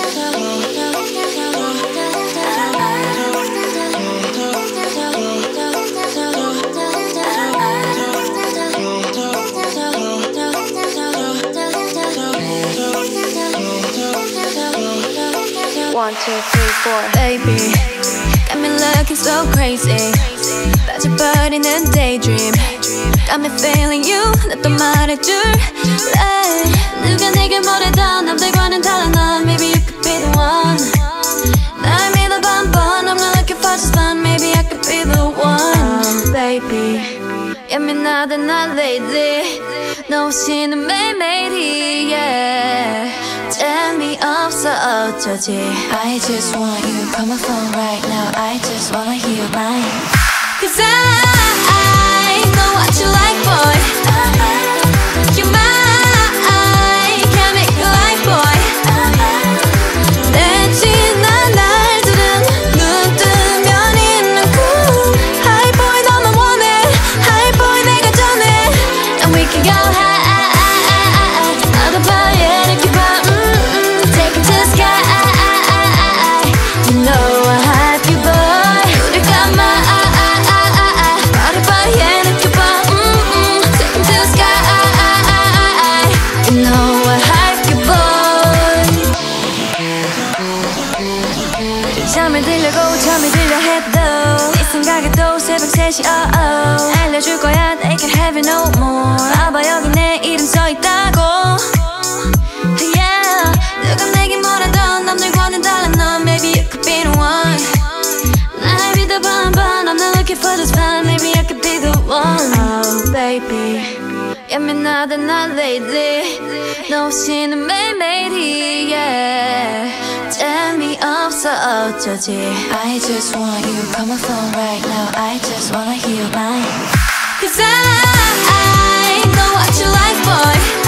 One, two, three, four. Baby, got me looking so crazy. 빠져버리는 daydream. Got me feeling you. 나 또 말해줄래. 누가 내게 뭐래도 남들과는 달라 넌. Maybe you could be the one. 날 믿어봐 한번. I'm not looking for just fun. Maybe I could be the one. Baby, 예민하다 난 lately. 너 없이는 매일매일이 yeah. 재미없어 어쩌지. I just want you, call my phone right now. I just wanna hear your line. Cause I know what you like, boy. You're mine, can't make you like, boy. 내 지난 날들은 눈 뜨면 있는 꿈. Hi boy 너만 원해. Hi boy 내가 전해. And we can go high. 나도 봐야 이렇게 봐. Take it to the sky. You know I have you, boy. 우릴 감아. 나를 봐야 이렇게 봐. Take it to the sky. You know I have you, boy. 잠을 들려고 잠이 들려 해도 네 생각에도 새벽 3시 알려줄 거야 they can't have it no more. 봐봐 여기 내 이름 써있다고. Yeah, 누가 내게 뭐라던 남들과는 달라 넌. Maybe you could be the one. 날 믿어봐 한번. I'm not looking for just fun. Maybe I could be the one. Oh baby, 예민하다 난 lately. 너 없이는 매일매일이 yeah. 재미없어 어쩌지. I just want you, call my phone right now. I just wanna hear your line. Cause I know what you like, boy.